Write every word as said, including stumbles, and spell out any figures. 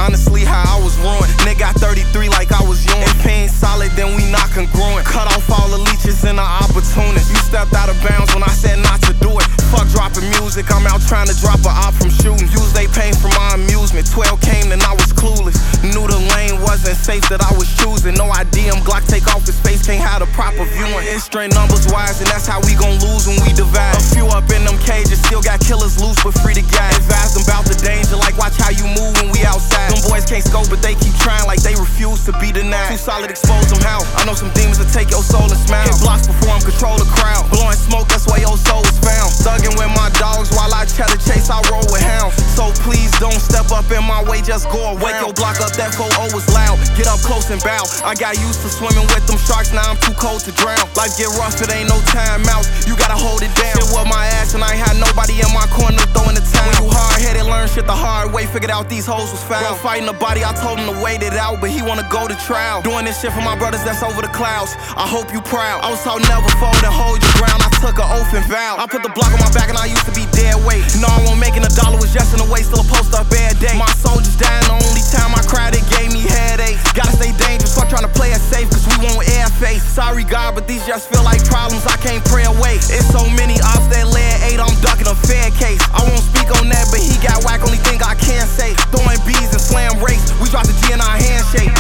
honestly how I was ruined. Nigga got thirty-three like I was young. If pain solid, then we not congruent. Cut off all the leeches and the opportunists. You stepped out of bounds when I said not to do it. Fuck dropping music, I'm out trying to drop a op from shooting. Use they pain for my amusement. twelve came and I was clueless. Knew the lane wasn't safe that I was choosing. No idea, I'm Glock take off his face, can't have the proper viewing. It's straight numbers wise, and that's how we gon' lose when we divide. A few up in them cages, still got killers loose, but free to guide. Advise them about the danger, like watch how you move when we outside. Them boys can't scope, but they keep trying like they refuse to be denied. Too solid, expose them how. I know some demons that take your soul and smile. Hit blocks before I'm control the crowd. Blowing smoke, that's where your soul is found. Thugging with my dogs while I cheddar chase, I roll with hounds. So please don't step up in my way, just go around. Wake your block up, that four oh is loud. Get up close and bow. I got used to swimming with them sharks, now I'm too cold to drown. Life get rough, it ain't no time out. You gotta hold it down. Shit with my ass and I ain't had nobody in my corner throwing the time. When you hard-headed, learn shit the hard way. Figured out these hoes was foul. Bro, fighting the body, I told him to wait it out, but he wanna go to trial. Doing this shit for my brothers that's over the clouds. I hope you proud. I was taught never fold and hold your ground. I took an oath and vow. I put the block on my back and I used to be dead weight. No, I won't making a dollar was just in the way. Still a post up bad day. My soldiers dying, the only time I cried it gave me headaches. Gotta stay dangerous, fuck trying to play it safe, cause we won't air face. Sorry God, but these just feel like problems I can't pray away. It's so many ops that lay at eight, I'm ducking a fair case. I won't speak on that, but he got whack, only thing I can say. Throwing bees and slam rakes, we dropped the G in our handshake.